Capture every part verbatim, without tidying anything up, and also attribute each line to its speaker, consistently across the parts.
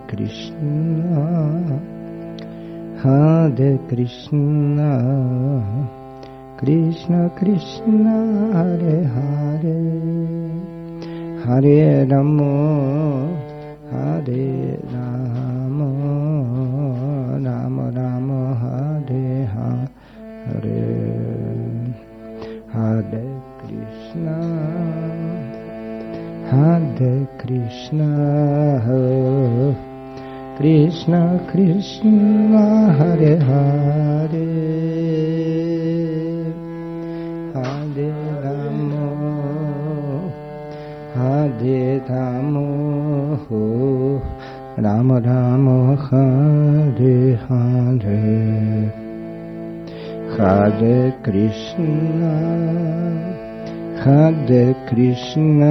Speaker 1: Krishna, Hare Krishna, Krishna Krishna, Hare Hare, Hare Rama, Hare Rama, Rama Rama, Hare Hare, Hare Krishna, Hare Krishna, Krishna Krishna, Hare Hare, Hare Rama, Hare Rama, Rama Rama, Hare Hare, Hare Krishna, Hare Krishna,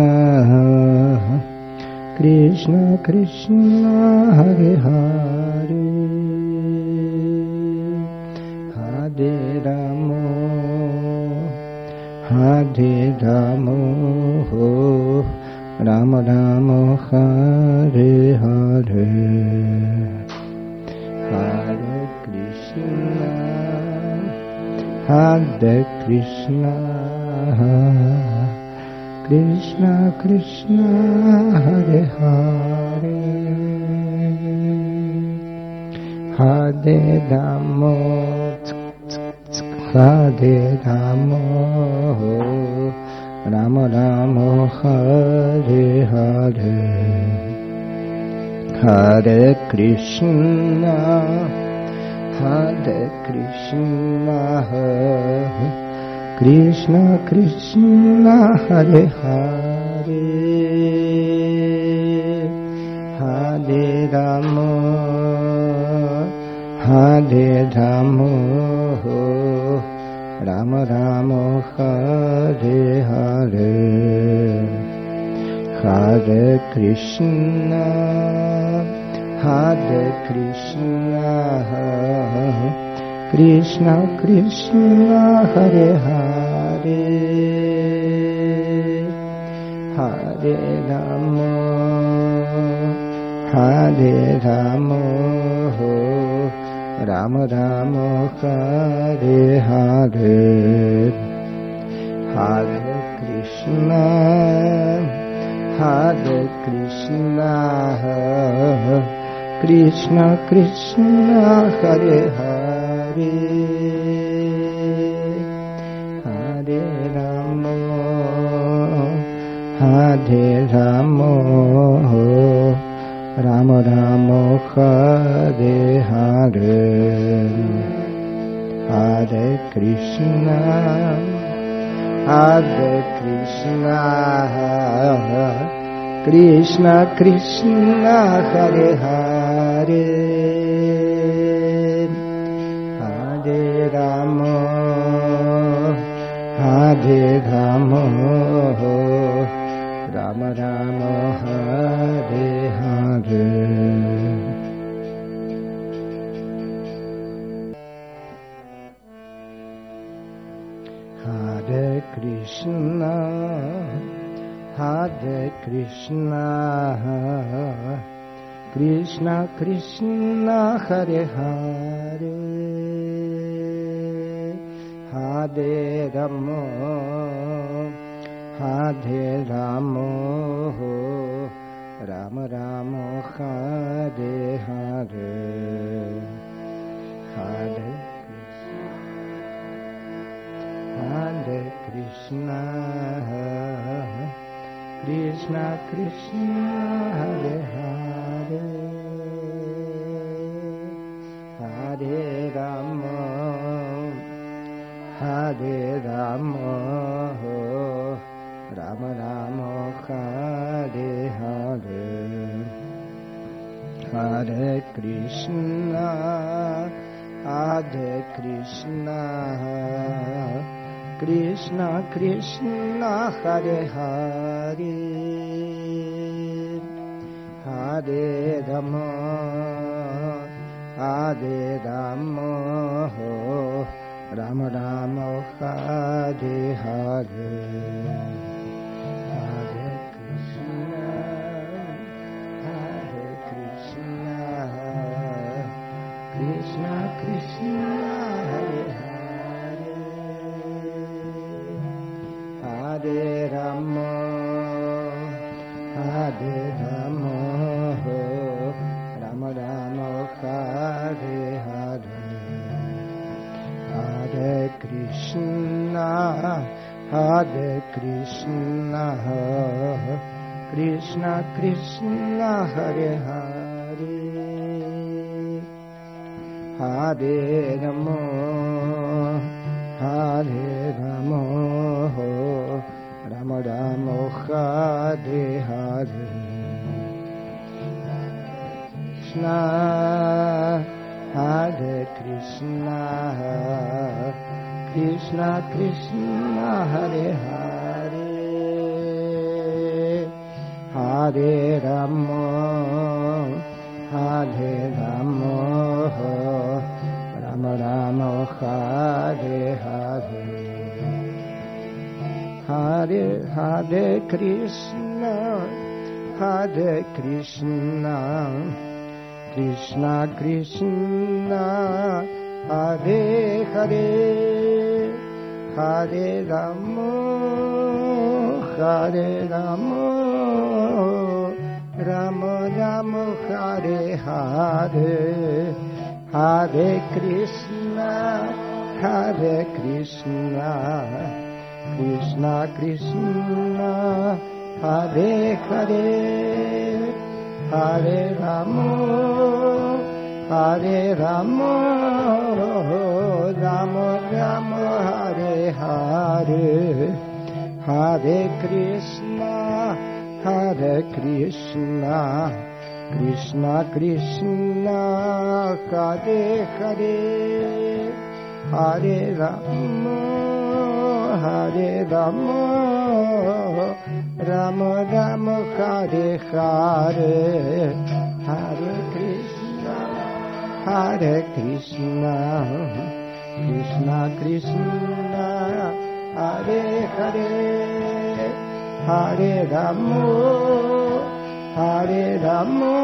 Speaker 1: Krishna Krishna, Hare Hare, Hare Rama, Hare Rama, Rama Rama, Hare Hare, Hare Krishna, Hare Krishna, Krishna Krishna, Hare Hare, Hare Rama, Hare Rama, Rama Rama, Hare Hare, Hare Krishna, Hare Krishna, Krishna Krishna, Hare Hare, Hare Rama, Hare Rama, Rama Rama, Hare Hare, Hare Krishna, Hare Krishna, Krishna Krishna, Hare Hare, Hare Rama, Hare Rama, Rama Rama, Hare Hare, Hare Krishna, Hare Krishna, Krishna Krishna, Hare Hare, Hare Rama, Hare Rama, Rama Rama, Hare Hare, Hare Krishna, Hare Krishna, Krishna Krishna, Hare Hare, Hare Rama, Hare Rama, Rama Rama, Hare Hare, Hare Krishna, Hare Krishna, Krishna Krishna, Hare Hare, Hare Rama, Hare Rama, Rama Rama, Hare Hare, Hare Hare Krishna, Krishna Krishna, Hare Hare, Hare Rama, Hare Rama, Rama Rama, Hare Hare, Hare Krishna, Hare Krishna, Krishna Krishna, Hare Hare, Hare Rama, Hare Rama, Rama Rama, Hare Hare, Hare Krishna, Hare Krishna, Hare Rama, Rama Rama Hare Hare, Hare Krishna, Hare Krishna, Krishna Krishna Hare Hare, Hare Rama, Hare Rama, Rama Rama Hare Hare, Krishna, Hare Krishna, Krishna Krishna Hare Hare, Hare Rama, Hare Rama, Rama Rama Hare Hare, Hare Hare Krishna, Hare Krishna, Krishna Krishna Hare Hare, Hare Rama, Hare Rama, Rama Rama Hare Hare, Hare Krishna, Hare Krishna, Krishna Krishna Hare Hare, Hare Rama, Hare Rama, Rama Rama Hare Hare, Hare Krishna, Hare Krishna, Krishna Krishna Hare Hare, Hare Rama, Hare Rama, Rama Rama Hare Hare, Hare Krishna, Hare Krishna, Krishna Krishna Hare Hare, Hare Rama, Hare Rama,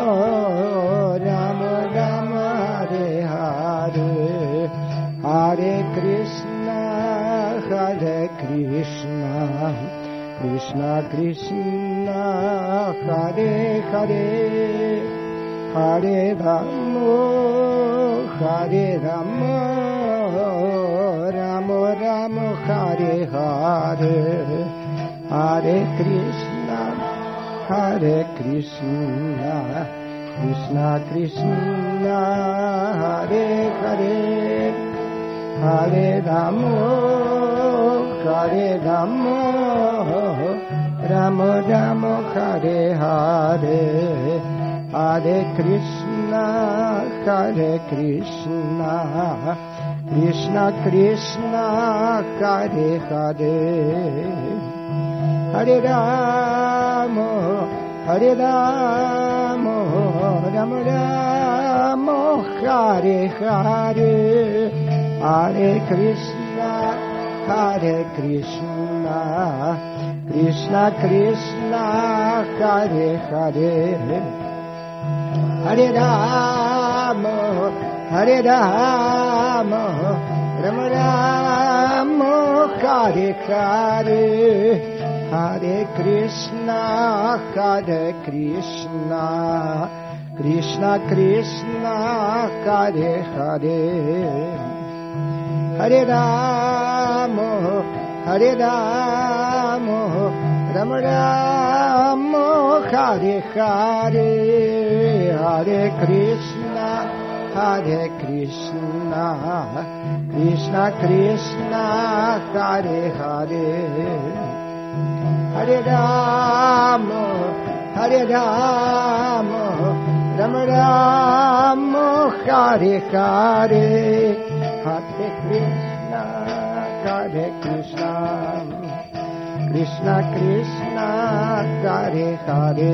Speaker 1: Rama Rama Hare Hare, Hare Krishna, Hare Krishna, Krishna Krishna Hare Hare, Hare Rama, Hare Rama, Rama Rama Hare Hare, Hare Krishna, Hare Krishna, Krishna Krishna Hare Hare, Hare Rama, Hare Rama, Rama Rama Hare Hare, Hare Krishna, Hare Krishna, Krishna Krishna Hare Hare, Hare Rama, Hare Rama, Rama Rama Hare Hare, Hare Krishna, Hare Krishna, Krishna Krishna Hare Hare, Hare Rama, Hare Rama, Rama Rama Hare Hare, Hare Krishna, Hare Krishna, Krishna Krishna Hare Hare, Hare Rama, Hare Rama, Rama Rama Hare Hare, Hare Krishna, Hare Krishna, Krishna Krishna Hare Hare, Hare Rama, Hare Rama, Rama Rama Hare Hare, Hare Krishna, Hare Krishna, Krishna Krishna Hare Hare,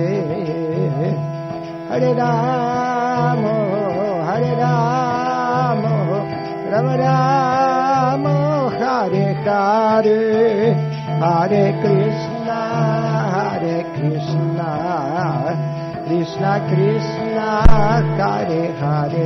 Speaker 1: Hare Rama, Hare Rama, Rama Rama Hare Hare, Hare Krishna, Hare Krishna, Krishna Krishna Hare Hare,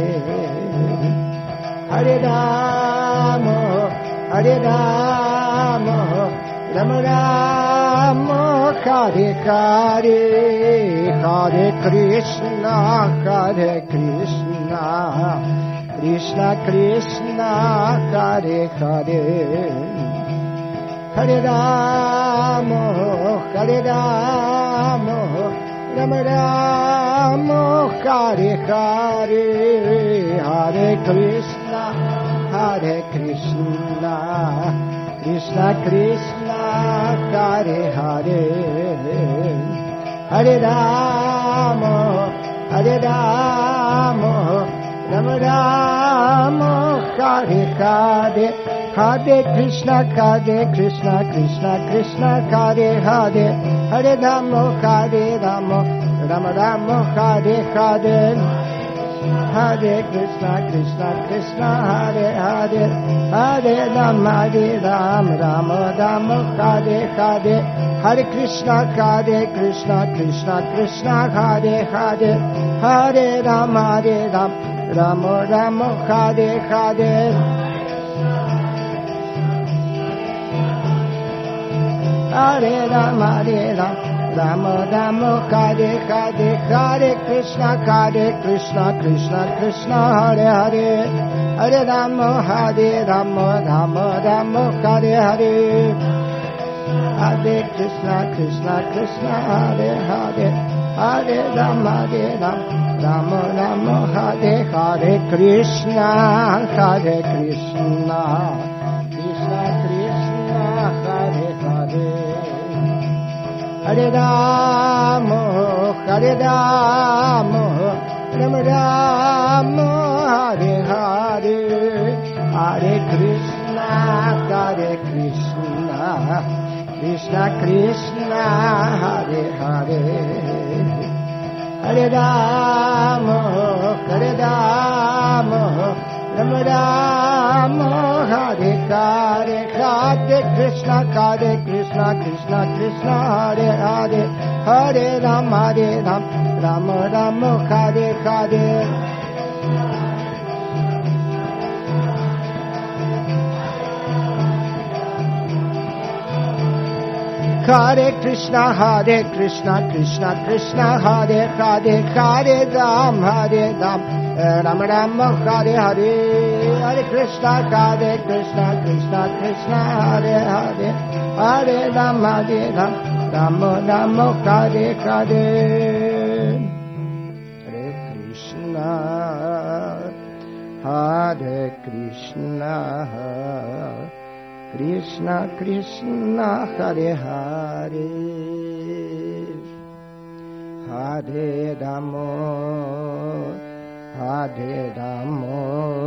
Speaker 1: Hare Rama, Hare Rama, Rama Rama Rama, Hare Hare, Hare Krishna, Hare Krishna, Krishna Krishna, Hare Hare, Hare Rama, Hare Rama, Rama Rama, Hare Hare, Hare Krishna, Hare Krishna, Krishna Krishna, Hare Hare, Hare Rama, Hare Rama, Rama Rama, Hare Hare, Hare Krishna, Hare Krishna, Krishna Krishna, Hare Hare, Hare Rama, Hare Rama, Rama Rama, Hare Hare, Hare Krishna, Krishna Krishna, Hare Hare, Hare Rama, Hare Rama, Rama Rama, Hare Hare, Hare Krishna, Hare Krishna, Krishna Krishna, Hare Hare, Hare Rama, Hare Rama, Rama Rama, Hare Hare, Hare Rama, Hare Rama, Rama Rama, Hare Hare, Hare Krishna, Hare Krishna, Krishna Krishna, Hare Hare, Hare Rama, Hare Rama, Rama Rama, Hare Hare, Hare Krishna, Krishna Krishna, Hare Hare, Hare Rama, Hare Rama, Rama Rama, Hare Hare, Krishna, Hare Krishna, Krishna Krishna, Hare Hare, Hare Rama, Hare Rama, Rama Rama, Hare Hare, Hare Krishna, Hare Krishna, Krishna Krishna, Hare Hare, Hare Rama, Hare Rama, Rama Rama, Hare Hare, Hare Krishna, Hare Krishna, Krishna Krishna, Hare Hare, Hare Rama, Hare Rama, Rama Rama, Hare Hare, Hare Krishna, Hare Krishna, Krishna Krishna, Hare Hare, Hare Rama, Hare Rama, Rama Rama, Hare Hare, Hare Krishna, Hare Krishna, Krishna Krishna, Hare Hare, Hare Rama, Hare Rama, Rama Rama, Hare Hare, Hare Krishna, Hare Krishna, Krishna Krishna, Hare Hare, Hare Rama, Hare Rama,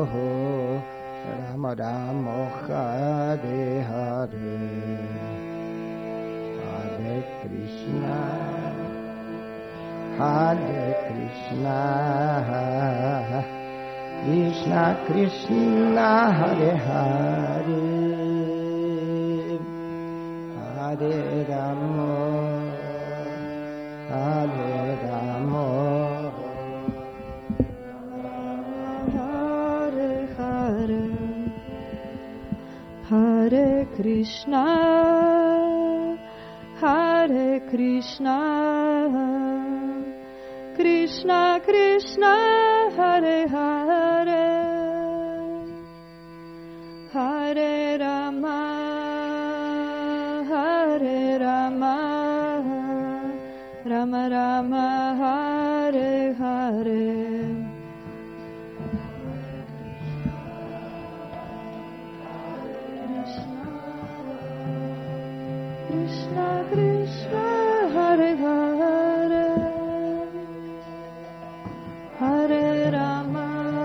Speaker 1: Rama Rama, Hare Hare, Hare Krishna, Hare Krishna, Krishna Krishna, Hare Hare, Hare Rama, Hare Rama,
Speaker 2: Hare Hare, Hare Krishna, Hare Krishna, Krishna Krishna, Hare Hare, Hare Rama, Hare Rama, Rama Rama, Hare Hare, Krishna Krishna, Hare Hare, Hare Rama,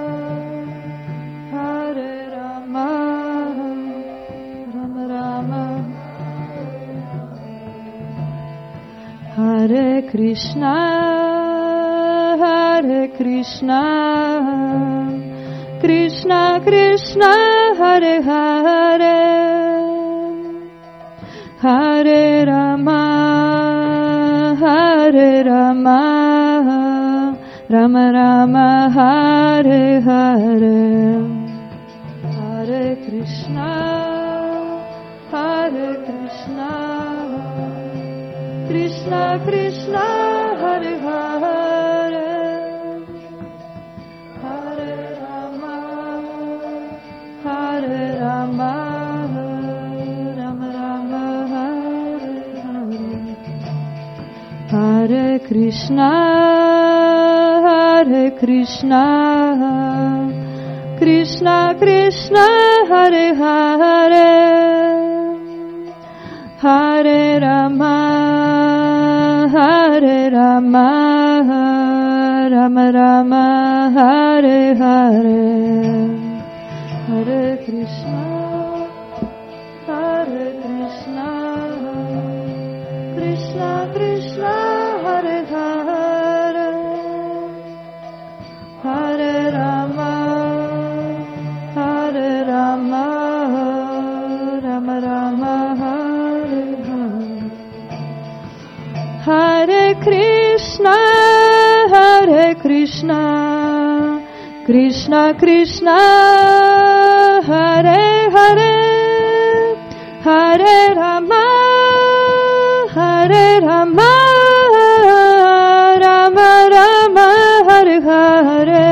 Speaker 2: Hare Rama, Rama Rama, Hare Krishna, Hare Krishna, Krishna Krishna, Hare Hare, Hare Rama, Hare Rama, Rama Rama, Hare Hare, Hare Krishna, Hare Krishna, Krishna Krishna Hare Hare Hare Rama Hare Rama Rama Rama Hare Hare Hare Krishna Hare Krishna Krishna Krishna Hare Hare Hare Rama Hare Rama Rama Rama Hare Hare Hare Krishna Hare Krishna Krishna Krishna Hare Hare Hare Rama Hare Rama Rama Rama Hare Hare Hare Krishna Hare Krishna Krishna Krishna Hare Hare Hare Rama Hare Rama Rama Rama Hare Hare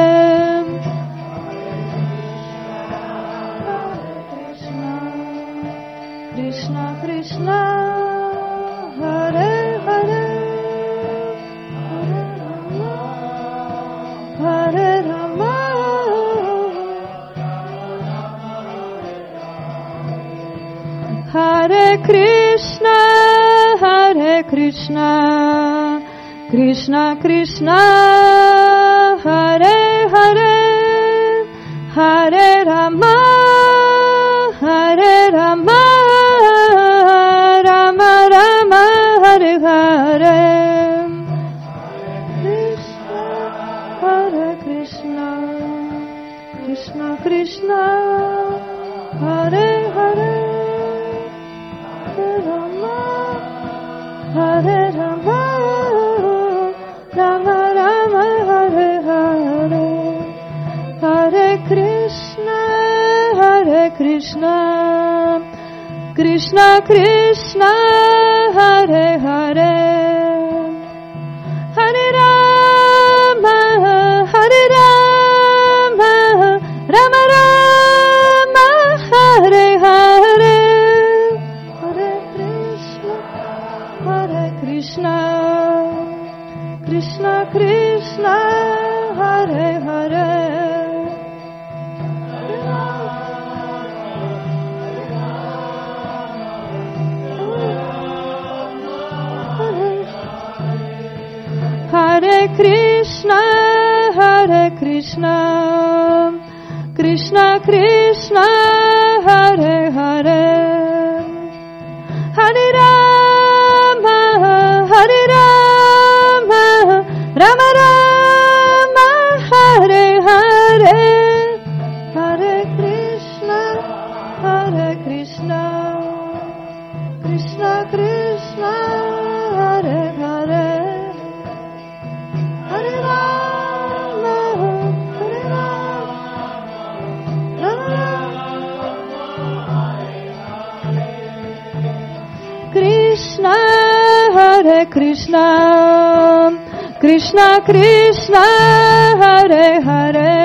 Speaker 2: Krishna Krishna Hare Hare Hare Rama Hare Krishna Hare Krishna Krishna Krishna Hare Hare Hare Rama Hare Rama Rama Rama Hare Hare Krishna Hare Krishna Krishna Krishna Hare Hare Hare Rama Hare Rama Rama Rama Hare Hare Hare Krishna Hare Krishna Krishna Krishna Hare Hare Hare Rama Hare Rama Rama Rama Hare Hare Hare Krishna Hare Krishna Krishna Krishna Hare Hare Hare Krishna Hare Krishna Krishna Krishna Hare Hare Hare Rama Hare Rama Rama Rama Hare Hare Hare Krishna Hare Krishna Krishna Krishna Hare Hare Hare Rama Hare Rama Krishna Hare Krishna Krishna Krishna Hare Hare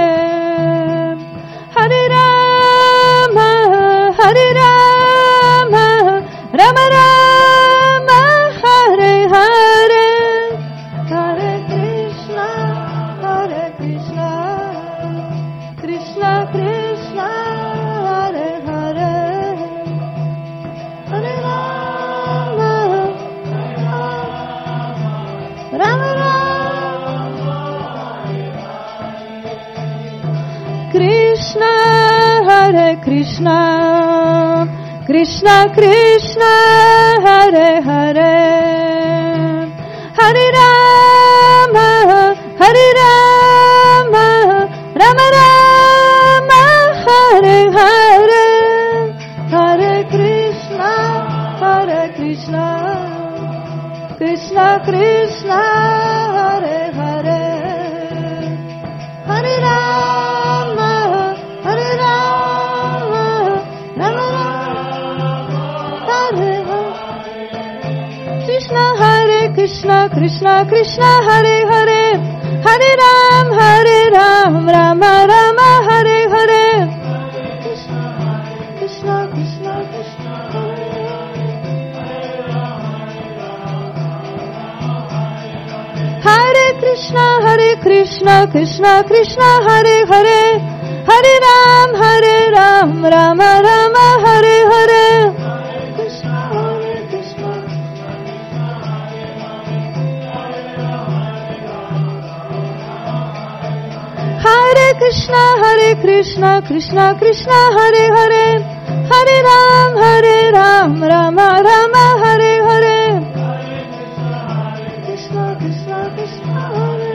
Speaker 2: Hare Rama Hare Rama Rama Rama Hare Hare Hare Krishna Hare Krishna Krishna Krishna Hare Hare Hare Rama Rama Rama Krishna Hare Krishna Krishna Krishna Hare Hare Hare Rama Hare Rama Rama Rama Hare Hare Hare Krishna Hare Krishna Krishna Krishna Hare Hare Hare Rama Hare Rama Rama Rama Hare Hare Krishna Hare Krishna Krishna Hare Hare Hare Ram Hare Ram Rama Rama Hare Hare Krishna Krishna Krishna Krishna Hare Krishna Hare Krishna Krishna Krishna Hare Hare Hare Ram Hare Ram Rama Rama Hare Hare Krishna Hare Krishna Hare Krishna Hare Krishna Krishna Krishna Hare Hare Hare Ram Hare Ram Rama Rama Hare Hare Krishna Krishna Krishna Hare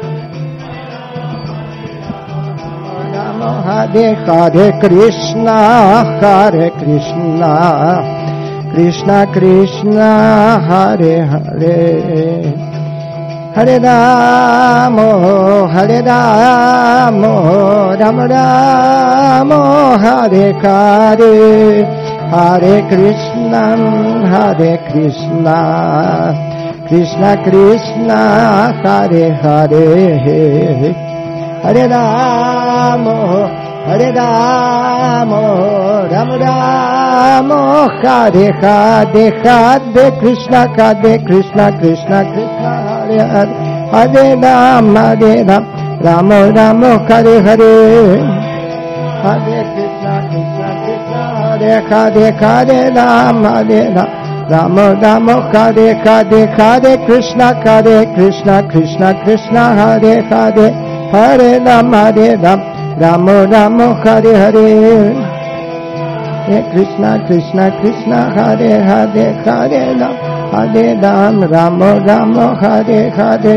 Speaker 1: Namo Hare Hare Krishna Hare Krishna Krishna Krishna Hare Hare Hare Ramo Hare Ramo Rama Ramo Hare Hare Hare Krishna Hare Krishna Krishna Krishna Hare Hare Hare Ramo Hare Ramo Rama Ramo Hare Hare Hare Krishna Hare Krishna Krishna Krishna Hare Hare Hare Rama Hare Rama Rama Rama Hare Hare Hare Krishna Krishna Krishna Hare Hare Hare Rama Hare Rama Rama Rama Hare Hare Hare Krishna Hare Krishna Krishna Krishna Hare Hare Hare Rama Hare Rama Rama Rama Hare Hare Hare Krishna Krishna Krishna Hare Hare Hare Rama Hare Rama Rama Rama Hare Hare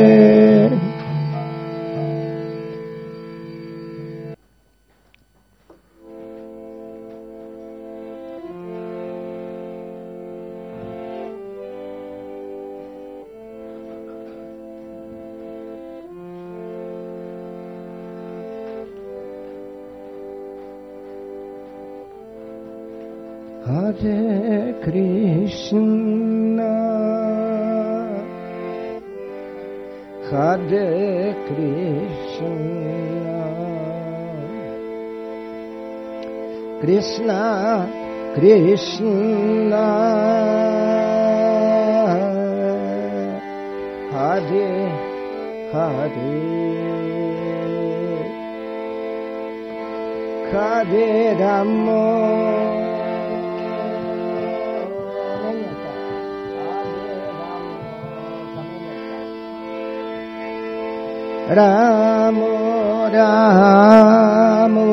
Speaker 1: Hare Krishna Hare Krishna Krishna Krishna Hare Hare Hare Rama Ramo Ramo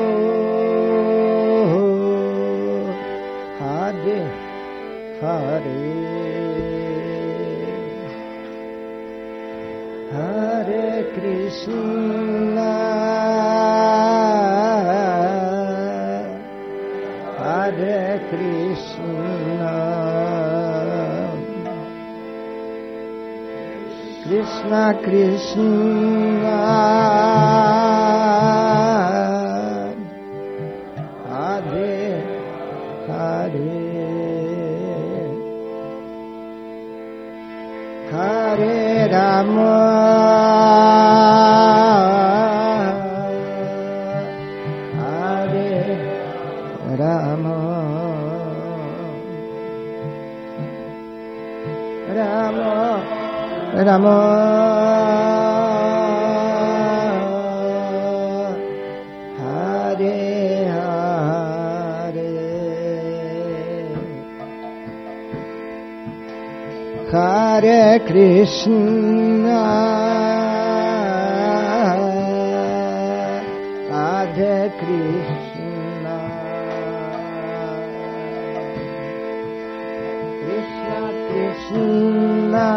Speaker 1: Hare Hare Hare Krishna Hare Krishna Krishna Krishna Hare Hare Hare Rama Hare Rama Rama Rama Hare Hare Hare Krishna Hare Krishna Krishna Krishna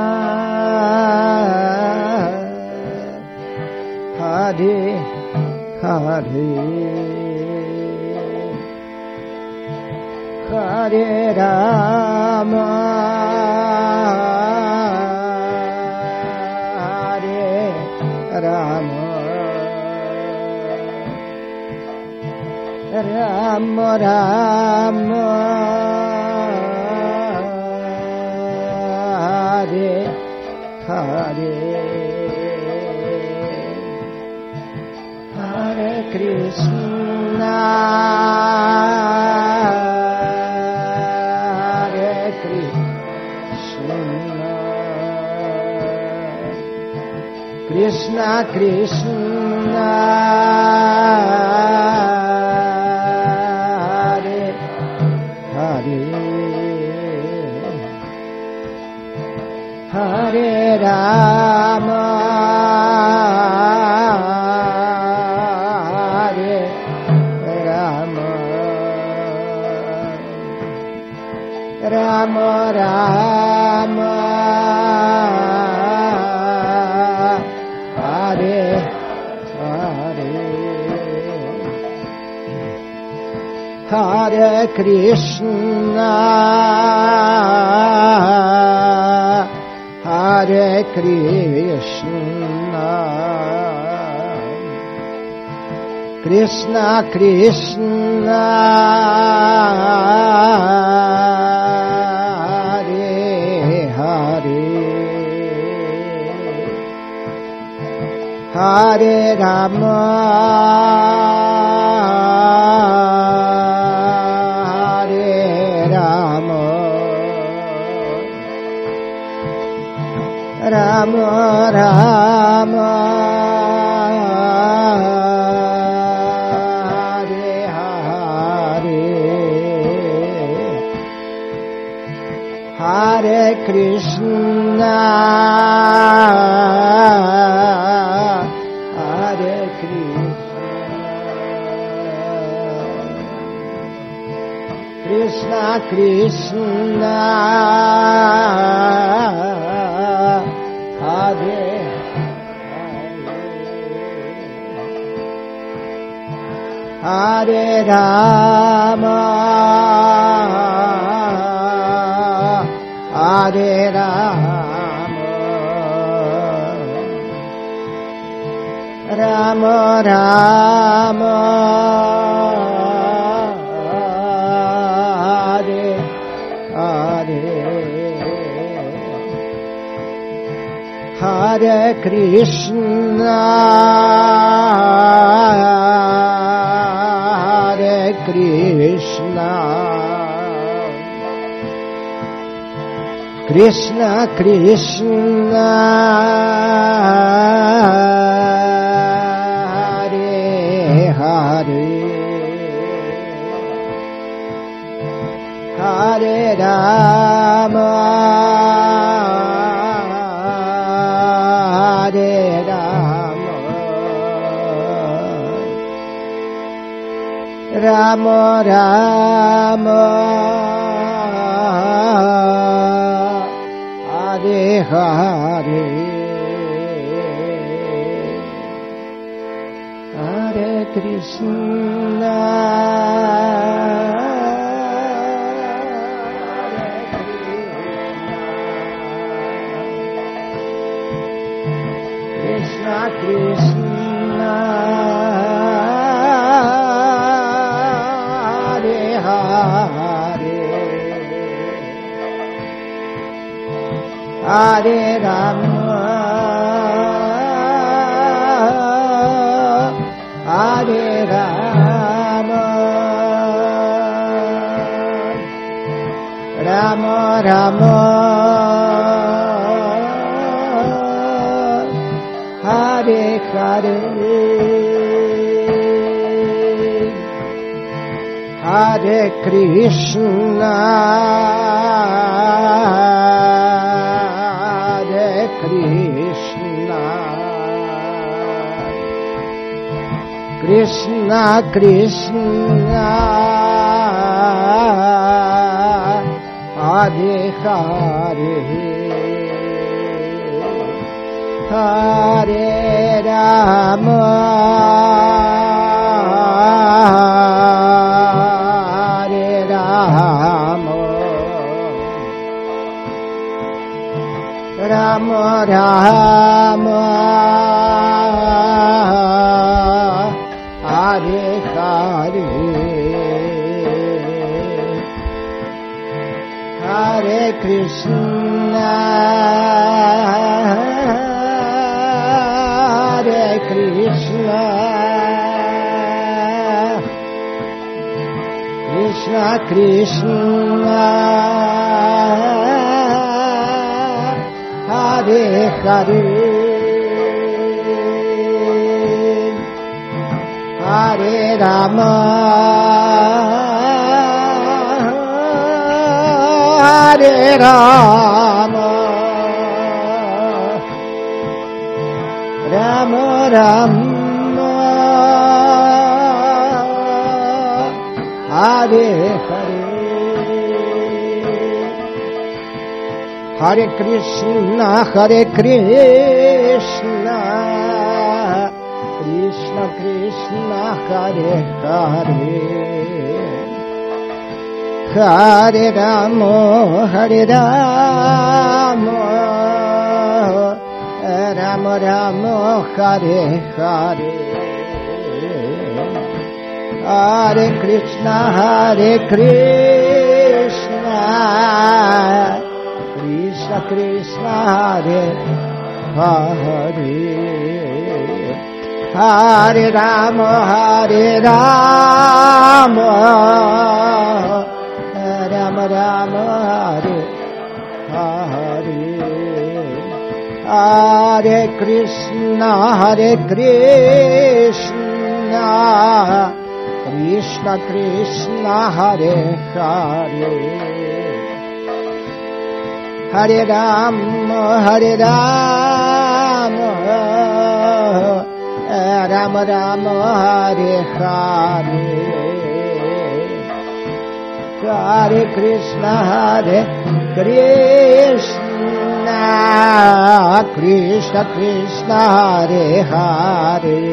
Speaker 1: Hare Hare Hare Rama Hare Rama Rama Rama Hare Hare Hare Krishna Hare Krishna Krishna Krishna Hare Hare Hare Rama Hare Rama Rama Rama Hare Hare Hare Krishna Hare Krishna Krishna Krishna Hare Hare Hare Rama Hare Rama Rama Rama Hare Hare Hare Krishna Hare Krishna Krishna Krishna Hare Hare Rama Hare Rama Rama Rama Hare Hare Hare Krishna Hare Krishna Krishna Krishna Hare Hare Hare Rama Hare Rama Rama Rama Hare Hare Hare Krishna Krishna Krishna Hare Hare Hare Rama Hare Rama Rama Rama Hare Hare Hare Krishna Hare Krishna Krishna Krishna Hare Hare Hare Rama Hare Rama Rama Rama Hare Hare Hare Krishna Krishna Hare Hare Hare Rama Hare Rama Rama Rama Hare Hare Hare Krishna Hare Krishna Krishna Krishna Hare Hare Hare Rama Hare Rama Rama Rama Hare Hare Hare Krishna Hare Krishna Krishna Krishna Hare Hare Hare Rama Hare Rama Rama Rama Hare Hare Hare Krishna Hare Krishna Krishna Krishna Hare Hare Hare Rama Hare Rama Rama Rama Hare Hare Hare Krishna Hare Krishna Krishna Krishna Hare Hare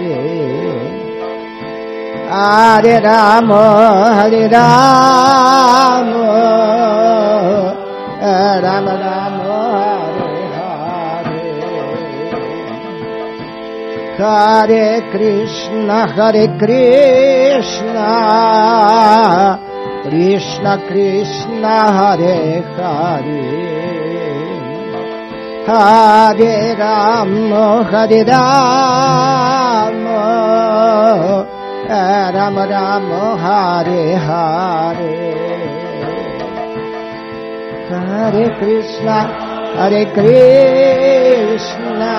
Speaker 1: Hare Rama Hare Rama Rama Rama Hare Hare Hare Krishna Hare Krishna Krishna Krishna Hare Hare Hare Rama Hare Rama Rama Rama Hare Hare Hare Krishna Hare Krishna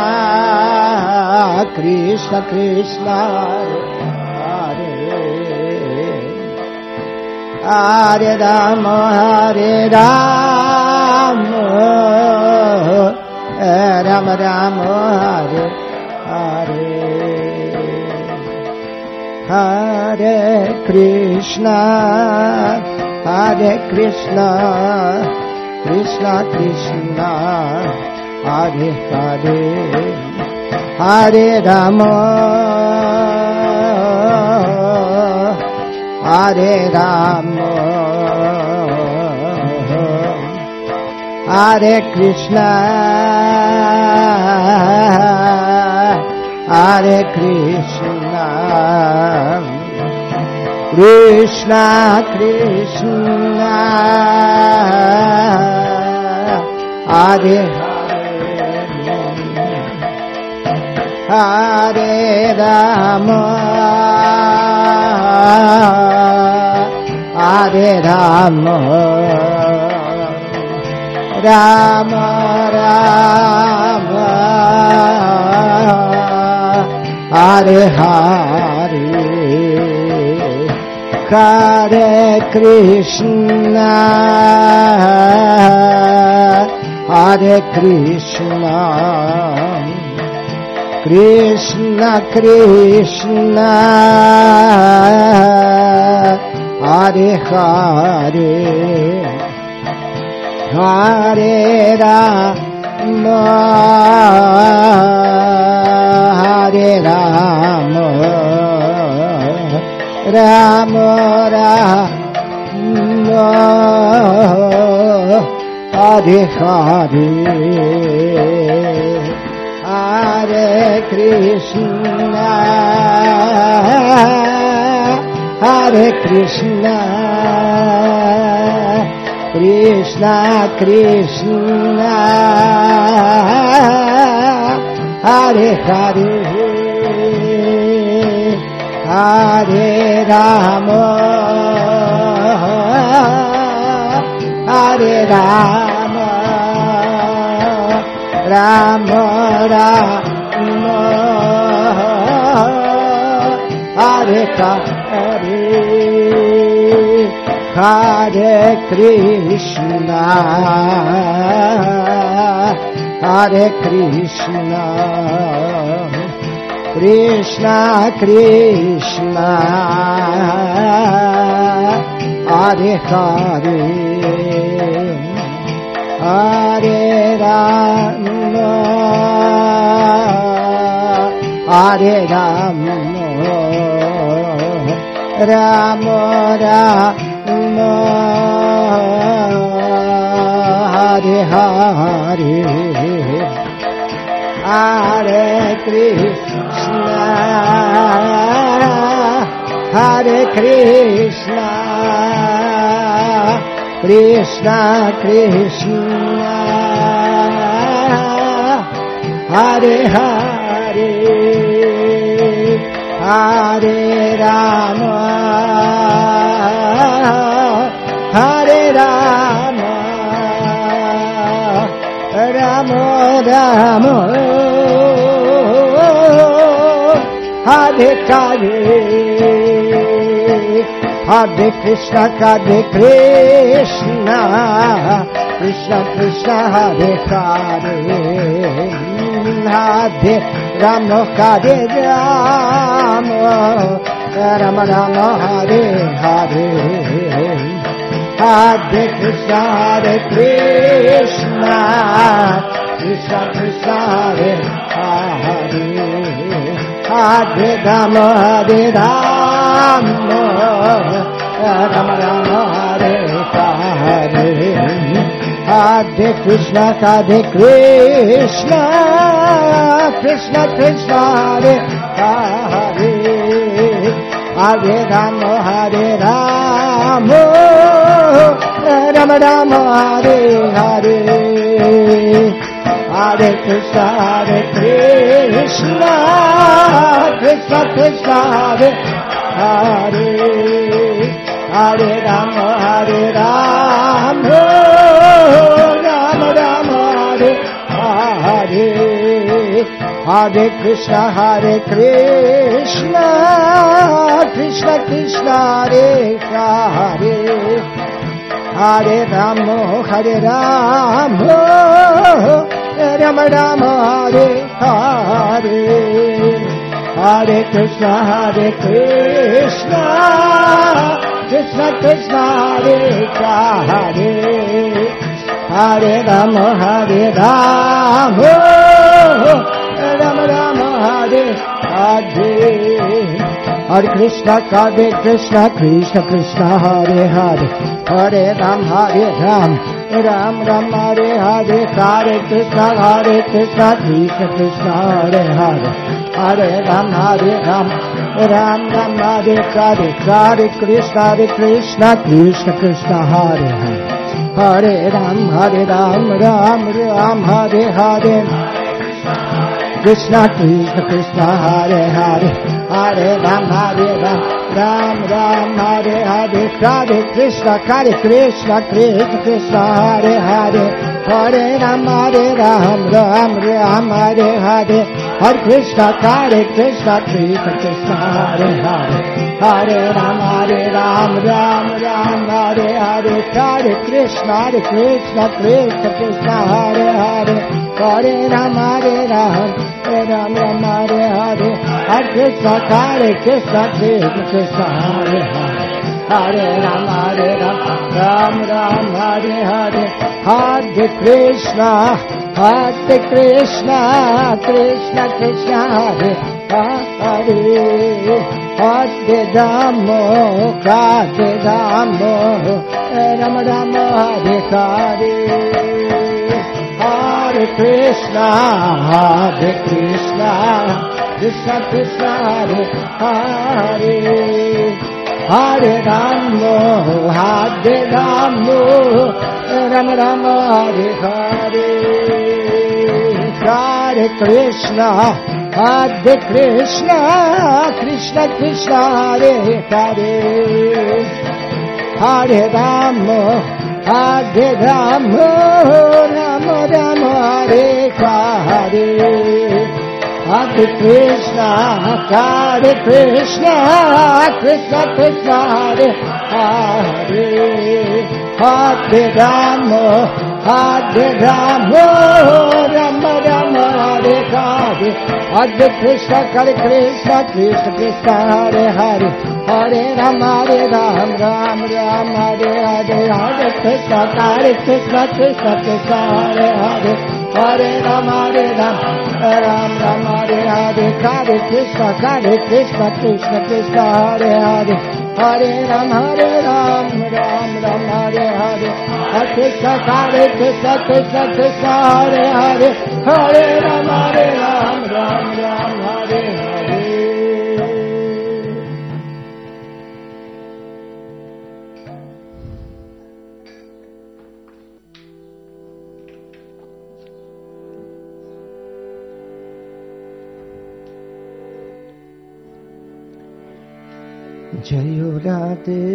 Speaker 1: Krishna Krishna Hare Hare Rama Hare Rama Rama Rama Hare Hare Hare Krishna Hare Krishna Krishna Krishna Hare Hare Hare Rama Hare Rama Hare Krishna Hare Krishna Krishna Krishna Hare Hare Rama Hare Rama Rama Rama Hare Hare Hare Krishna Hare Krishna Krishna Krishna Hare Hare Hare Rama Hare Rama Rama Rama Hare Hare Hare Krishna Hare Krishna Krishna Krishna Hare Hare Hare Rama Hare Rama, Rama Rama, Hare Hare, Hare Krishna, Hare Krishna, Krishna Krishna, Hare Hare, Hare Rama, Hare Rama, Rama Rama, Hare Hare, Hare Krishna, Hare Krishna, Krishna Krishna, Hare Hare, Hare Rama, Hare Rama, Rama Rama, Hare Hare, Hare Krishna, Hare Krishna, Krishna Krishna, Hare Hare, Hare Rama, Hare Rama, Rama Rama, Hare Hare, Hare Krishna, Hare Krishna, Krishna Krishna, Hare Hare, Hare Rama, Hare Rama, Rama Rama, Hare Hare, Hare Krishna, Hare Krishna, Krishna Krishna, Hare Hare, Hare Rama, Hare Rama, Rama Rama, Hare Hare, Hare Krishna, Hare Krishna, Krishna Krishna, Hare Hare, Hare Rama, Hare Rama, Rama Rama, Hare Hare, Hare Krishna, Hare Krishna, Krishna Krishna, Hare Hare, Hare Rama, Hare Rama, Rama Rama, Hare Hare, Hare Krishna, Hare Krishna, Krishna Krishna, Hare Hare, Hare Rama, Hare Rama, Rama Rama, Hare Hare, Hare Krishna, Hare Krishna, Krishna Krishna, Hare Hare, Hare Ram, Hare Ram, Ram Ram, Hare Hare, Hare Krishna, Hare Krishna, Krishna Krishna, Hare Hare, Hare Ram, Hare Ram, Ram Ram, Hare Hare, Hare Krishna, Hare Krishna, Krishna Krishna, Hare Hare, Hare Ram, Hare Ram, Ram Ram, Hare Hare, Krishna Krishna Krishna, Hare Hare, Hare Ram, Hare Ram, Ram Ram, Hare Hare, Hare Krishna, Hare Krishna, Krishna Krishna, Hare Hare, Hare Ram, Hare Ram, Ram Ram, Hare Hare, Hare Krishna, Hare Krishna, Krishna Krishna, Hare Hare, Hare Ram, Hare Ram, Ram Ram, Hare Hare, Hare Krishna, Hare Krishna, Krishna Krishna, Hare Hare, Hare Ram, Hare Ram, Ram Ram, Hare Hare, Hare Krishna, Hare Krishna, Krishna Krishna, Hare Hare, Hare Ram, Hare Ram, Ram Ram, Hare Hare, Hare Krishna, Hare Krishna, Krishna Krishna, Hare Hare, Hare Rama, Hare Rama, Rama Rama, Hare Hare, Hare Krishna, Hare Krishna, Krishna Krishna, Hare Hare, Hare Rama, Hare Rama, Rama Rama, Hare Hare, Hare Krishna, Hare Krishna, Krishna Krishna, Hare Hare, Hare Rama, Hare Rama, Rama Rama, Hare Hare, Hare Krishna, Hare Krishna, Krishna Krishna, Hare Hare, Hare Rama, Hare Rama, Rama Rama, Hare Hare, Hare Krishna, Hare Krishna, Krishna Krishna, Hare Hare, Hare Rama, Hare Ram, Ram Ram, Hare Hare, Hare Krishna, Hare Krishna, Krishna Krishna, Hare Hare, Hare Rama, Hare Ram, Ram Ram, Hare Hare, Hare Krishna, Hare Krishna, Krishna Krishna, Hare Hare, Hare Rama, Hare Ram, Ram Ram, Hare Hare, Hare Krishna, Hare Krishna, Krishna Krishna, Hare Hare, Hare Rama, Hare Ram, Ram Ram, Hare Hare. Jayo Radhe,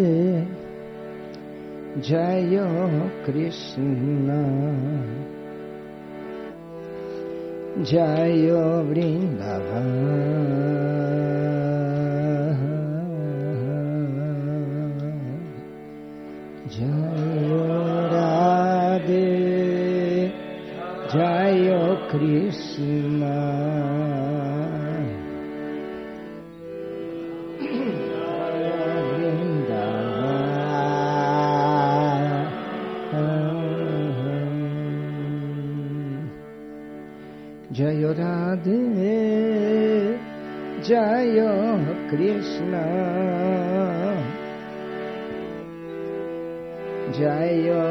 Speaker 1: Jayo Krishna, Jayo Vrindavan, Jayo Radhe, Jayo Krishna, Jayo Radhe, Jayo Krishna, Jayo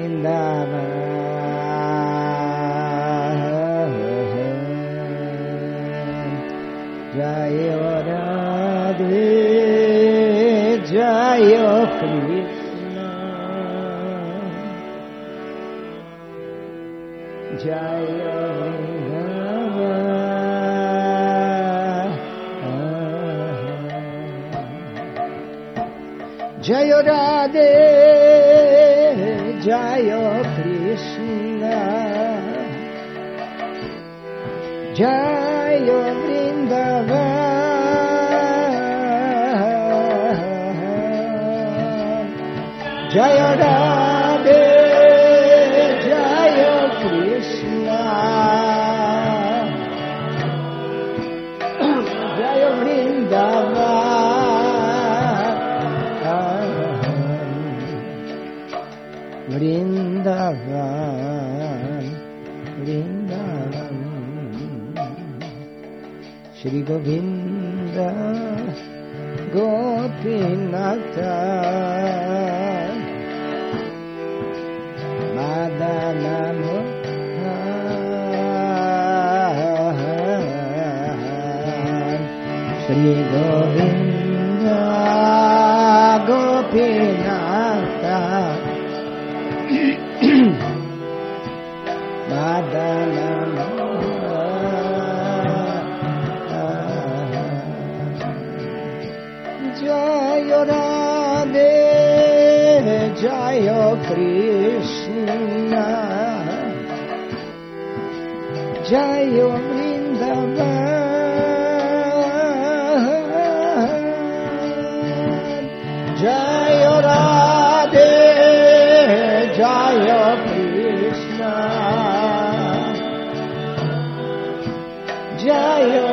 Speaker 1: Vrindavan, Jayo Radhe, Jayo Krishna, Jayo Jayo Radhe, Jayo Krishna, Jayo Vrindavan, Jayo Radhe, Jayo Krishna, Jayo Vrindavan, Vrindavan, Vrindavan, Shri Govinda, Gopinatha, Madana Mohan, Shri Govinda, Gopinatha, Madana Jayo Radhe, Jayo Krishna, Jayo Vrindavan, Jayo Radhe, Jayo Krishna, Jayo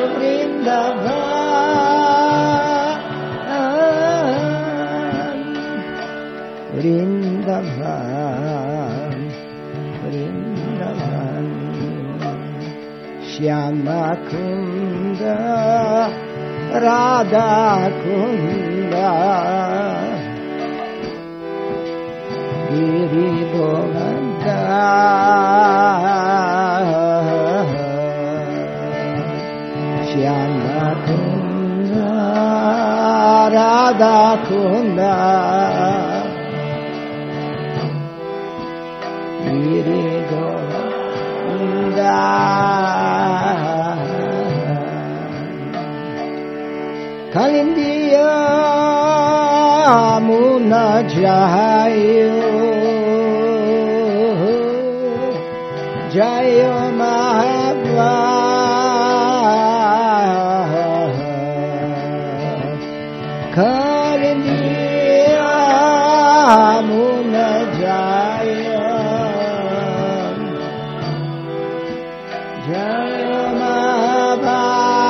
Speaker 1: Vrindavan, Vrindavan, Vrindavan, Shyama Kunda, Radha Kunda, Giri Govardha, Shyama Kunda, Radha Kunda, Giri Govardha, Kalindiya Muna Jayo, Jaya Mahabha Karniya Muna Jaya Jaya Mahabha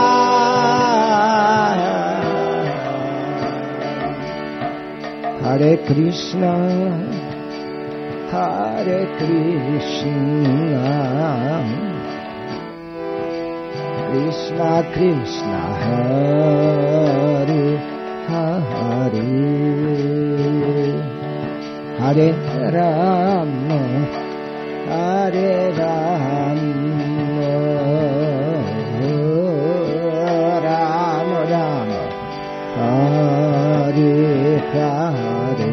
Speaker 1: Hare Krishna Hare Krishna, Krishna Krishna, Hare Hare, Hare Rama, Hare Rama, Rama Rama, Hare Hare.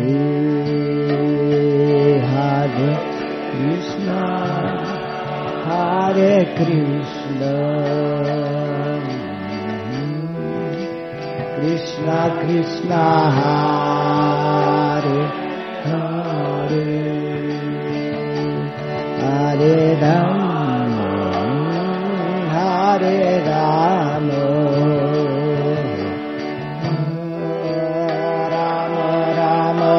Speaker 1: Hare Krishna, Hare Krishna, Krishna Krishna, Hare Hare, Hare Rama, Hare Rama, Rama Rama,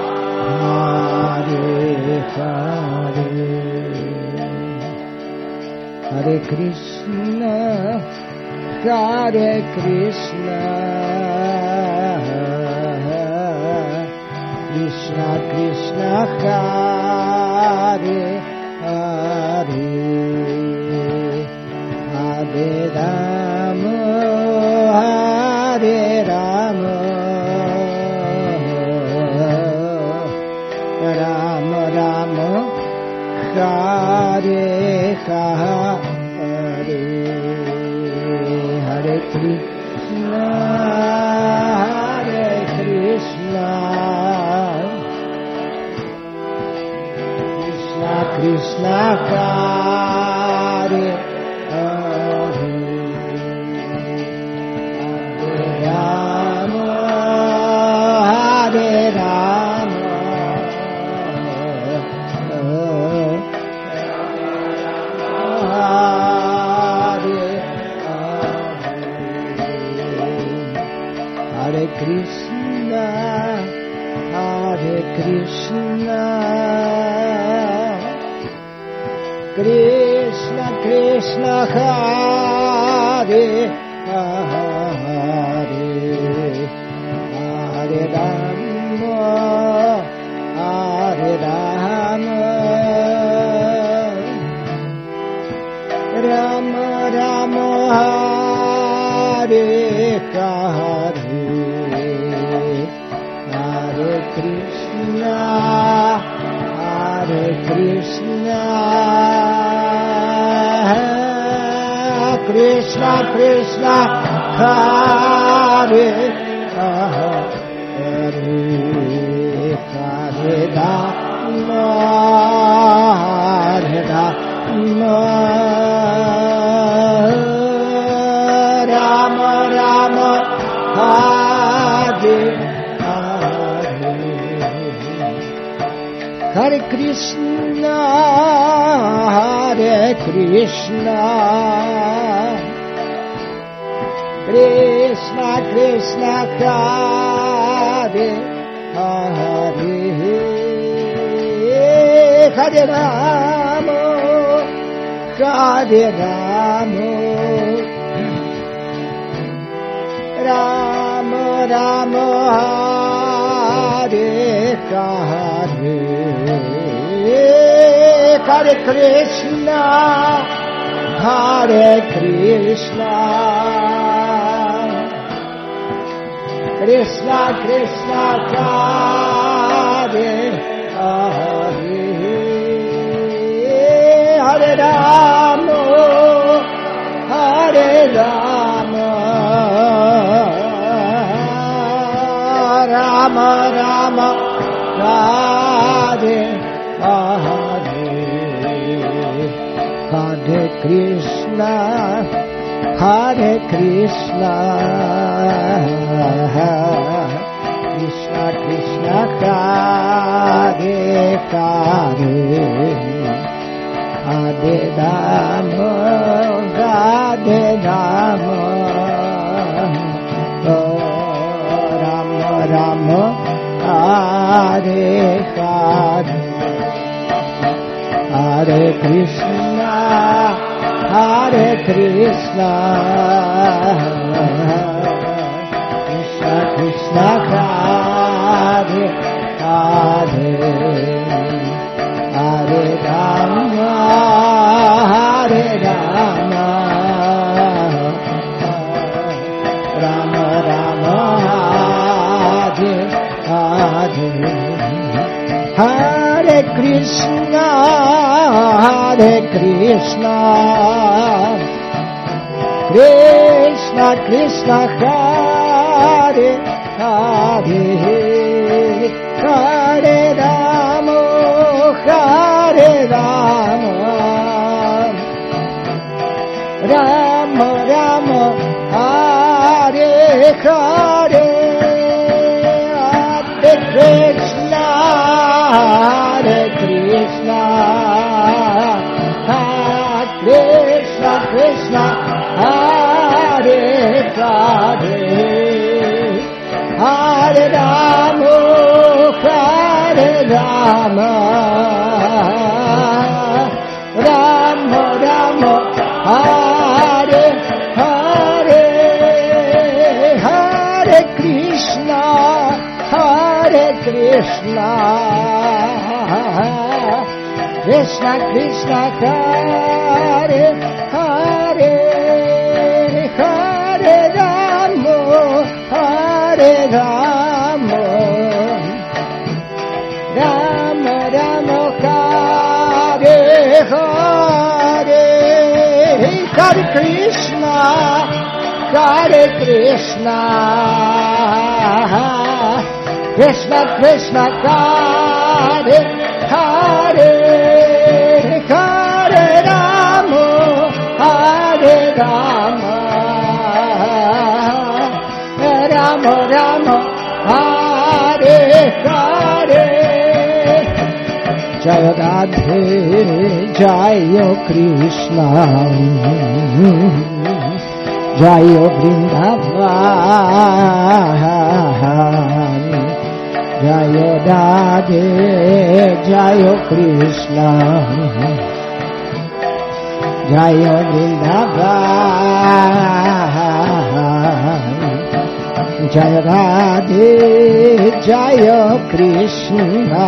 Speaker 1: Hare Krishna, Hare Krishna, Krishna Krishna, Hare Hare, Hare Rama, Hare Rama, Rama Rama, Hare Hare, Hare Krishna, Hare Krishna, Krishna Krishna, Hare Hare, Hare Rama, Hare Rama, Hare Krishna, Hare Krishna, Krishna Krishna, Hare Hare, Hare Rama, Hare Rama, Rama Rama, Hare Hare, Hare Krishna, Hare Krishna, Krishna Krishna, Hare Hare, Hare Rama, Hare Rama, Rama Rama, Hare Hare, Hare Krishna, Hare Krishna, Krishna Krishna, Hare Hare, Hare Rama, Hare Rama, Rama Rama, Hare Hare, Hare Krishna, Hare Krishna, Krishna Krishna, Hare Hare, Hare Rama, Hare Rama, Rama Rama, Hare Hare, Hare Krishna, Hare Krishna, Krishna Krishna, Hare Hare, Hare Rama, Radhe Rama, oh, Rama Rama, Hare Hare, Hare Krishna, Hare Krishna, Krishna Krishna, Hare Hare, Hare Rama, Hare Rama, Rama Rama, Hare Hare, Hare Krishna, Hare Krishna, Krishna Krishna, Hare Hare, Hare Rama, Hare Rama, Rama Rama, Hare Hare, Hare Krishna, Hare Krishna, Krishna Krishna, Hare Hare, Hare Rama, Hare Rama, Rama Rama, Hare Hare, Hare Krishna, Hare Krishna, Krishna Krishna, Hare Hare, Hare Rama, Hare Rama, Rama Rama, Hare Hare, Hare Krishna, Hare Krishna, Krishna Krishna, Hare Hare, Hare Rama, Hare Rama, Rama Rama, Hare Hare, Jaya Radhe, Jaya Krishna, Jaya Vrindavan, Jaya Radhe, Jaya Krishna, Jaya Vrindavan, Jaya Radhe, Jaya Krishna,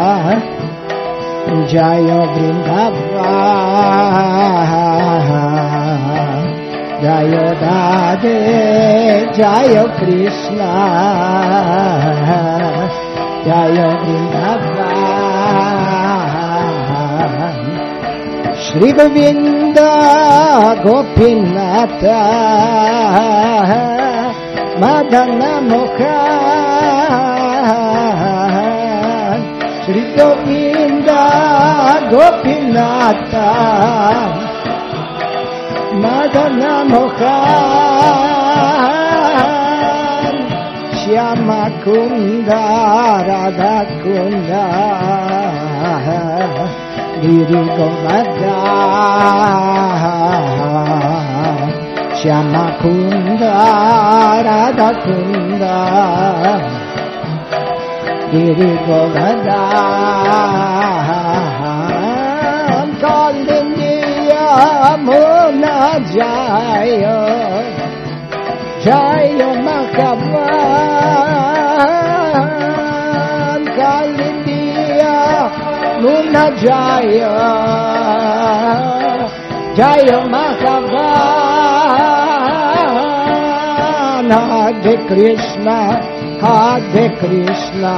Speaker 1: Jaya Vrindavan, Jaya Radhe, Jaya Krishna, Jaya Vrindavan, Shri Govinda Gopinata, Madana Mohan, Shri Govinda Gopinata, Madana Mohan, Shyama Kunda, Radha Kunda, Giri Govardhan, Shyama Kunda, Radha Kunda, Giri Govardhan, Kalindiya Mona Jaya, Jaya Mahavan, Kalindiya Mona Jaya, Jaya Mahavan, Hare Krishna, Hare Krishna,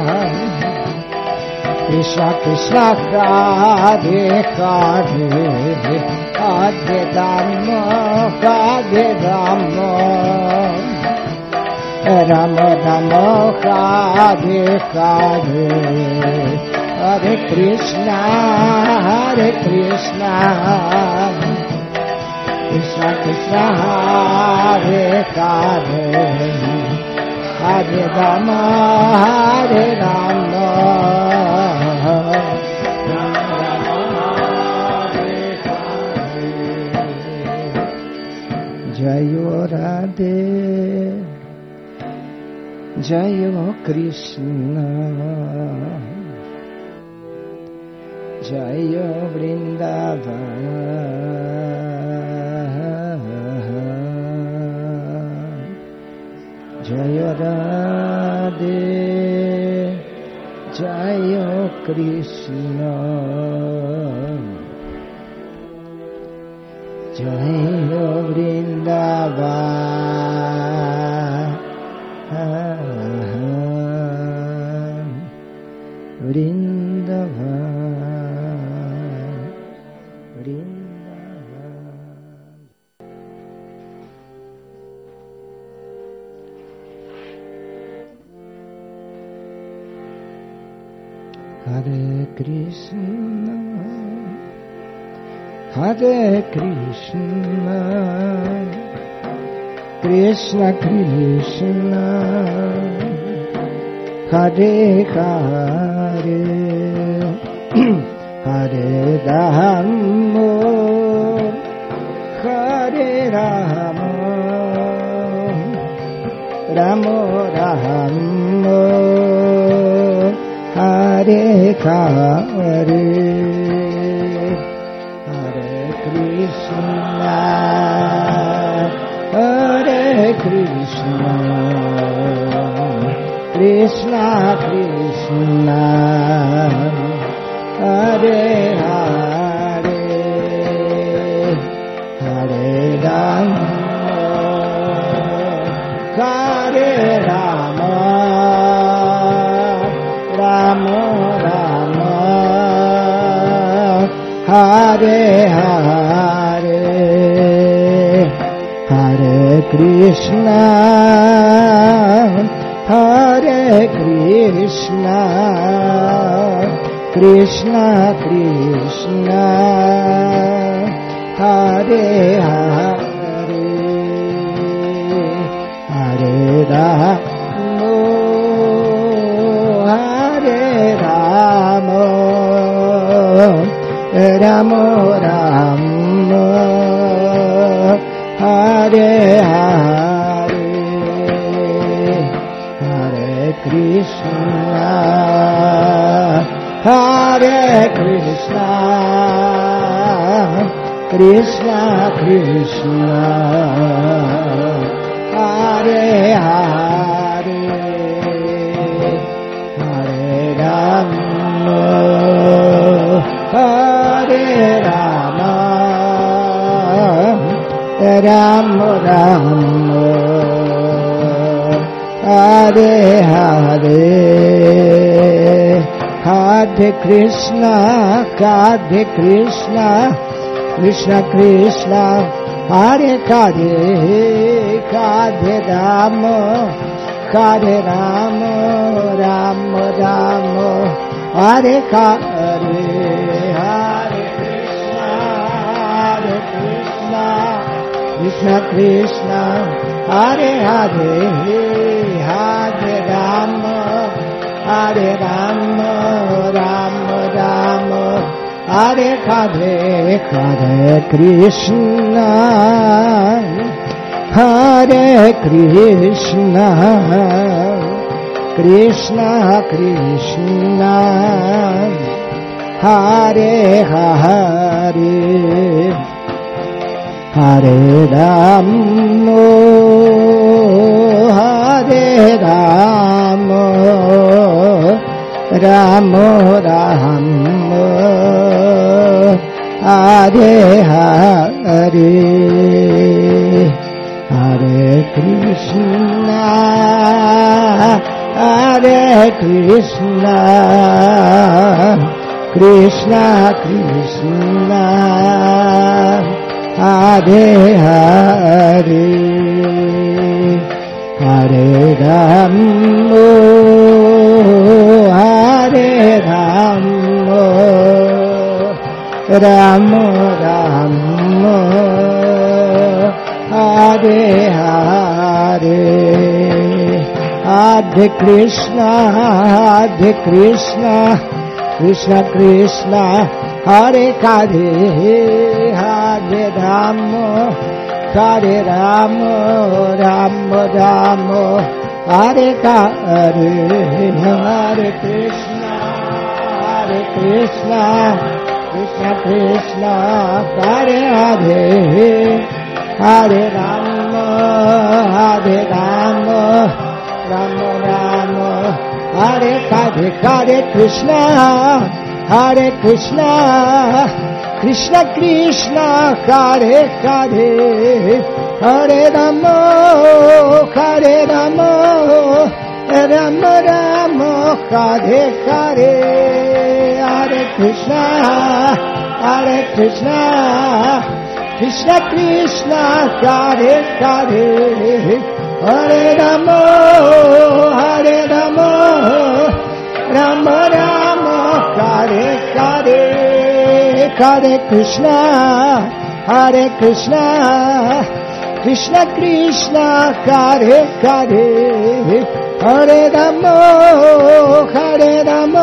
Speaker 1: Krishna Krishna, Hare Hare, Hare Rama, Hare Rama, Rama Rama, Hare Hare, Hare Krishna, Hare Krishna, Krishna Krishna, Hare Hare, Hare Rama, Hare Rama, Rama Rama, Jayo Radhe, Jayo Krishna, Jayo Vrindavan, Jayo Radhe, Jayo Krishna, Jayo Vrindavan, Vrindavan, Vrindavan. Hare Krishna, Hare Krishna, Krishna Krishna, Hare Hare, Hare Rama, Hare Rama, Rama Rama, Hare Hare. Krishna, Hare Krishna, Krishna Krishna, Hare Hare, Hare Rama, Hare Rama, Rama Rama, Hare Hare, Hare Krishna, Hare Krishna, Krishna Krishna, Hare Hare, Hare Rama, Hare Rama, Rama Rama, Hare Hare, Hare Krishna, Hare Krishna, Krishna Krishna, Hare Hare, Hare Rama, Hare Rama, Rama Rama, Hare Hare, Hare Krishna, Hare Krishna, Krishna Krishna, Hare Hare, Hare Rama, Hare Rama, Rama Rama, Hare Hare, Hare Krishna, Hare Krishna, Krishna Krishna, Hare Hare, Hare Rama, Hare Rama, Rama Rama, Hare Hare, Hare Krishna, Hare Krishna, Krishna Krishna, Hare Hare, Hare Rama, Hare Rama, Rama Rama, Hare Hare, Hare Krishna, Hare Krishna, Krishna Krishna, Hare Hare, Hare Rama, Hare Rama, Rama Rama, Hare Hare, Hare Krishna, Hare Krishna, Krishna Krishna, Hare Hare, Hare Rama, Hare Rama, Rama Rama, Hare Hare, Hare Krishna, Hare Krishna, Krishna Krishna, Hare Hare, Hare Rama, Hare Rama, Rama Rama, Hare Hare, Hare Krishna, Hare Krishna, Krishna Krishna, Hare Hare, Hare Rama, Hare Rama, Rama Rama, Hare Hare, Hare Krishna, Hare Krishna, Krishna Krishna, Hare Hare, Hare Rama, Hare Rama, Rama Rama, Hare Hare, Hare Krishna, Hare Krishna, Krishna Krishna, Hare Hare, Hare Rama, Hare Rama,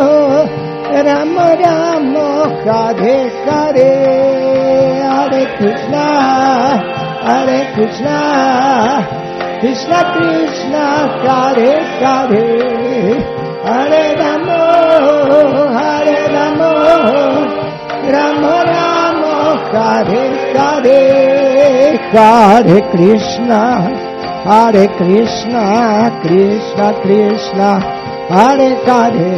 Speaker 1: Rama Rama, Hare Hare, Hare Krishna, Hare Krishna, Krishna Krishna, Hare Hare, Hare Rama, Hare Rama, Rama Rama, Hare Hare, Hare Krishna, Hare Krishna, Krishna Krishna, Hare Hare,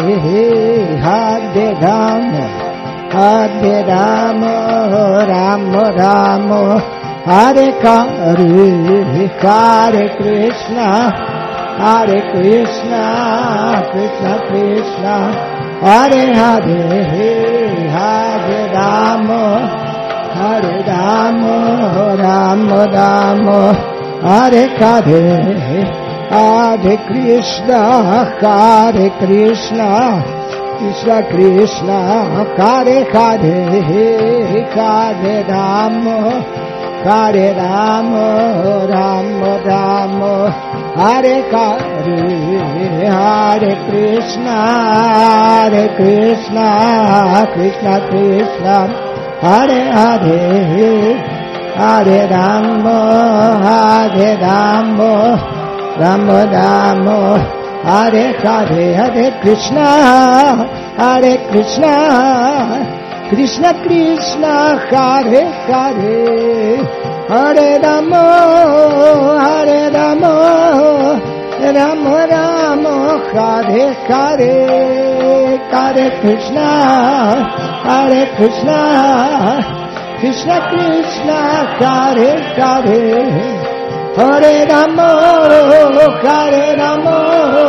Speaker 1: Hare Rama, Hare Rama, Rama Rama, Hare Hare, Hare Krishna, Hare Krishna, Krishna Krishna, Hare Hare, Hare Rama, Hare Rama, Rama Rama, Hare Hare, Hare Krishna, Hare Krishna, Krishna Krishna, Hare Hare, Hare Rama, Hare Rama, Rama Rama, Hare Hare, Hare Krishna, Hare Krishna, Krishna Krishna, Hare Hare, Hare Rama, Hare Rama, Rama Rama, Hare Hare, Hare Krishna, Hare Krishna, Krishna Krishna, Hare Hare, Hare Rama, Hare Rama, Rama Rama, Hare Hare, Hare Krishna, Hare Krishna, Krishna Krishna, Hare Hare, Hare Rama, Hare Rama,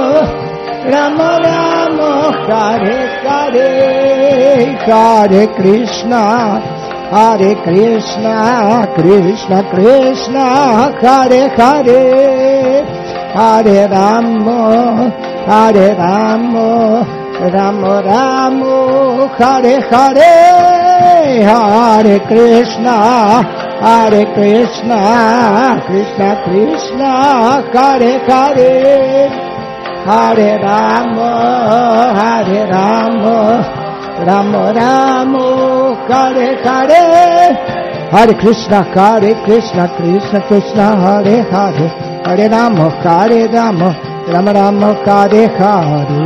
Speaker 1: Rama Rama, Hare Hare, Hare Krishna, Hare Krishna, Krishna Krishna, Hare Hare, Hare Rama, Hare Rama, Rama Rama, Hare Hare, Hare Krishna, Hare Krishna, Krishna Krishna, Hare Hare, Hare Rama, Hare Rama, Rama Rama, Hare Hare, Hare Krishna, Hare Krishna, Krishna Krishna, Hare Hare, Hare Rama, Hare Rama, Rama Rama, Hare Hare,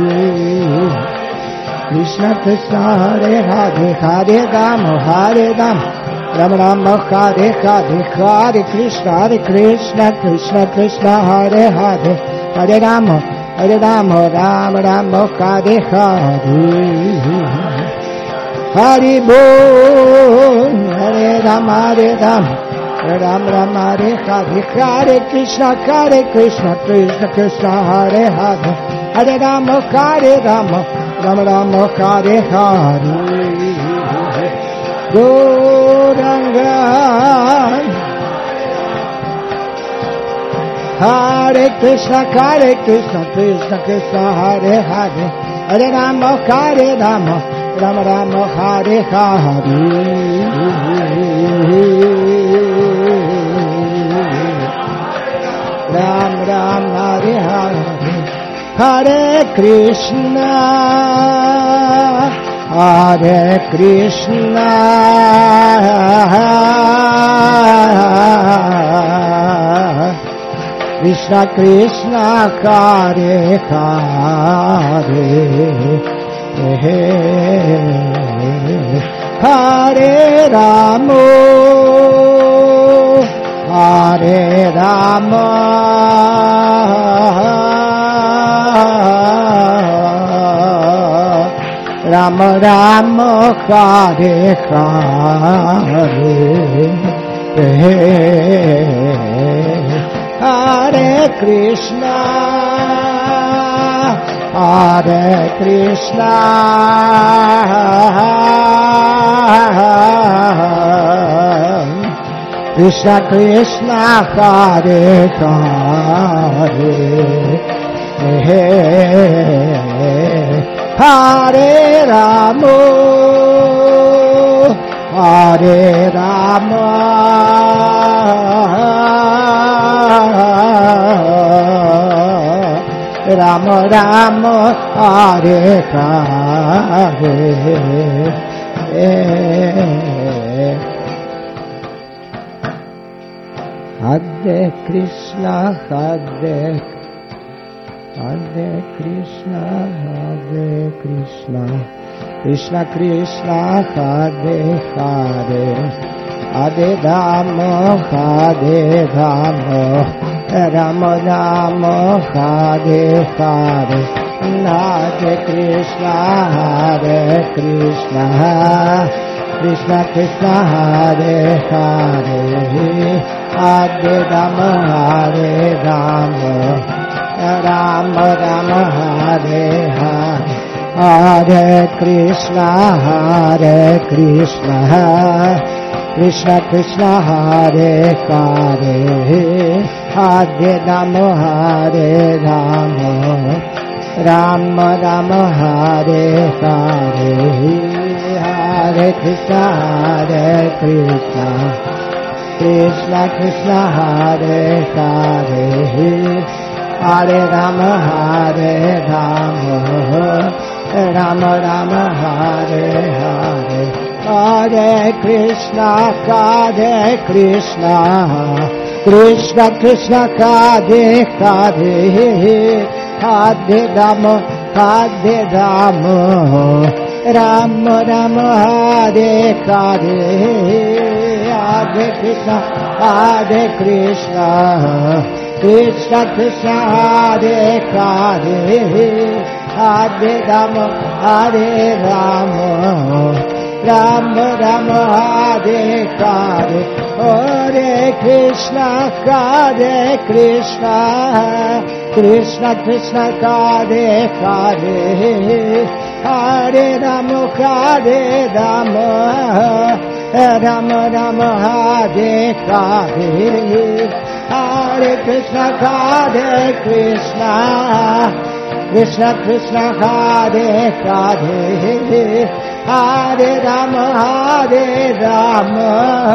Speaker 1: Krishna Krishna, Hare Hare, Hare Rama, Hare Rama, Rama Rama, Hare Hare, Hare Krishna, Hare Krishna, Krishna Krishna, Hare Hare, Hare Rama, Hare Rama, Rama Rama, Hare Hare, Hari Bol, Hare Rama, Hare Rama, Rama Rama, Hare Hare, Hare Krishna, Hare Krishna, Krishna Krishna, Hare Hare, Hare Rama, Hare Rama, Rama Rama, Hare Hare, Gauranga, Hare Krishna, Hare Krishna, Krishna Krishna, Hare Hare, Hare Rama, Hare Rama, Rama Rama, Hare Hare, Ram Ram, Hare Hare, Hare Krishna, Hare Krishna, Krishna Krishna, Hare Hare, Hare Rama, Hare Rama, Rama Rama, Hare Hare, Hare Krishna, Hare Krishna, Krishna Krishna, Hare Hare, Hare Rama, Hare Rama, Rama Rama, Hare Hare, Hare Krishna, Hare Hare Krishna, Hare Krishna, Krishna Krishna, Hare Hare, Hare Rama, Hare Rama, Rama Rama, Hare Hare, Hare Krishna, Hare Krishna, Krishna Krishna, Hare Hare, Hare Rama, Hare Rama, Rama Rama, Hare Hare, Hare Krishna, Hare Krishna, Krishna Krishna, Hare Hare, Hare Rama, Hare Rama, Rama Rama, Hare Hare, Hare Krishna, Hare Krishna, Krishna Krishna, Hare Hare, Hare Rama, Hare Rama, Rama Rama, Hare Hare, Hare Krishna, Hare Krishna, Krishna Krishna, Hare Hare, Hare Rama, Hare Rama, Rama Rama, Hare Hare, Hare Krishna, Hare Krishna, Krishna Krishna, Hare Hare, Hare Rama, Hare Rama, Rama Rama, Hare Hare, Hare Krishna, Hare Krishna, Krishna Krishna, Hare Hare, Hare Rama, Hare Rama, Rama Rama, Hare Hare, Hare Krishna, Hare Krishna, Krishna Krishna, Hare Hare, Hare Rama, Hare Rama,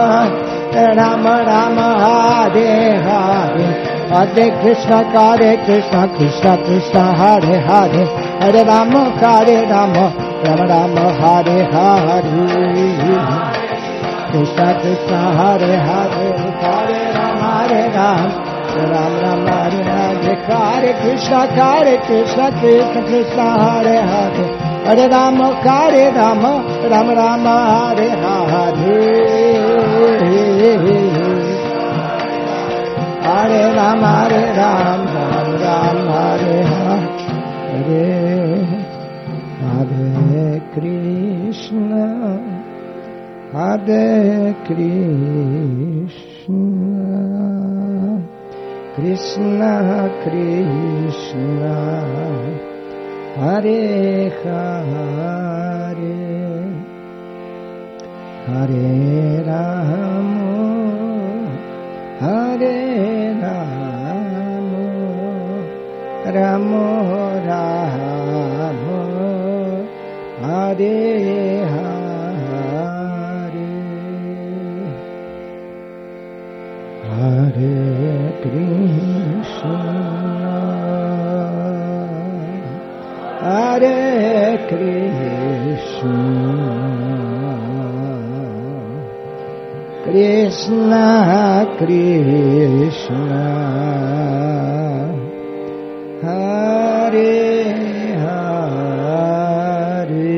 Speaker 1: Rama Rama, Hare Hare, Hare Krishna, Hare Krishna, Krishna Krishna, Hare Hare, Hare Rama, Hare Rama, Rama Rama, Hare Hare, Krishna Krishna, Hare Hare, Hare Rama, Hare Rama, Ram Ram, Hare Hare, Hare Krishna, Hare Krishna, Krishna Krishna, Hare Hare, Hare Rama, Hare Rama, Rama Rama, Hare Hare, Hare Rama, Hare Rama, Ram Ram, Hare Hare, Hare Krishna, Hare Krishna, Krishna Krishna, Hare Hare, Hare Rama, Hare Rama, Rama Rama, Hare Hare, Hare Krishna, Hare Krishna, Krishna Krishna Hare Hare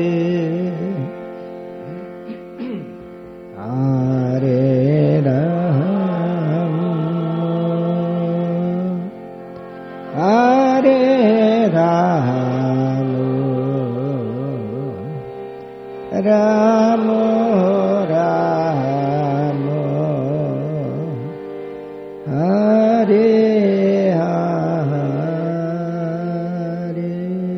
Speaker 1: Hare Rama Hare Rama Rama Rama Hare Hare.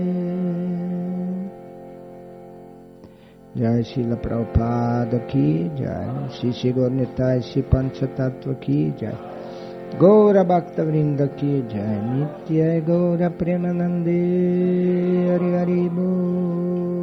Speaker 1: Jai Srila Prabhupada ki jai, Shri Shri Gaur Nitai Shri Pancha Tattva ki jai, Gaura Bhakta Vrinda ki jai, Nitya Gaura Premanande Hari Hari Bol.